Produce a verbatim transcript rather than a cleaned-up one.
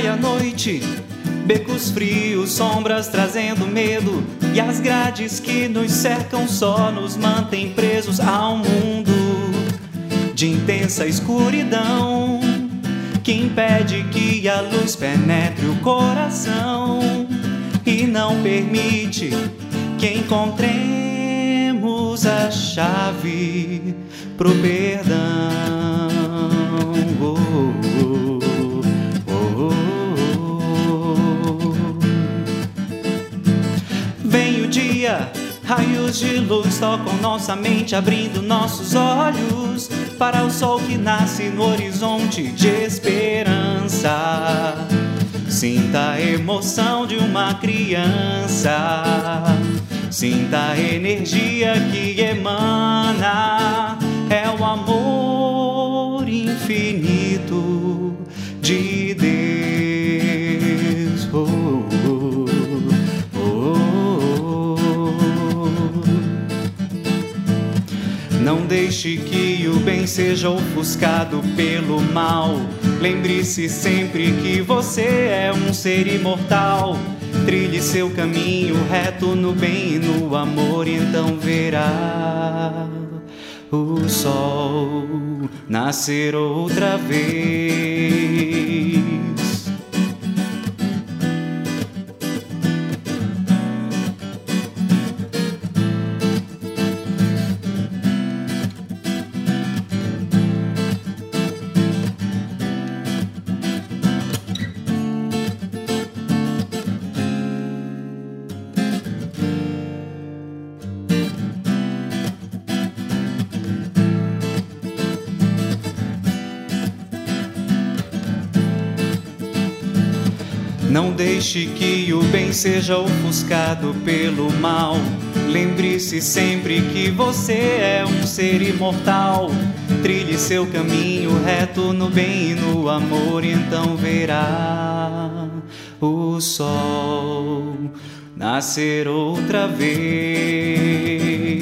cai a noite, becos frios, sombras trazendo medo, e as grades que nos cercam só nos mantêm presos a um mundo de intensa escuridão, que impede que a luz penetre o coração e não permite que encontremos a chave pro perdão. Oh, oh, oh, oh. Vem o dia, raios de luz tocam nossa mente, abrindo nossos olhos para o sol que nasce no horizonte de esperança. Sinta a emoção de uma criança, sinta a energia que emana, é o amor infinito de Deus. Oh, oh, oh, oh. Não deixe que o bem seja ofuscado pelo mal. Lembre-se sempre que você é um ser imortal. Trilhe seu caminho reto no bem e no amor, e então verá o sol nascer outra vez. Não deixe que o bem seja ofuscado pelo mal. Lembre-se sempre que você é um ser imortal. Trilhe seu caminho reto no bem e no amor, e então verá o sol nascer outra vez.